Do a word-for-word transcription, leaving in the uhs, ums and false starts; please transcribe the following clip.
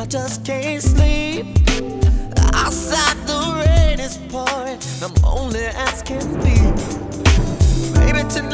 I just can't sleep. Outside the rain is pouring, I'm lonely as can be. Maybe tonight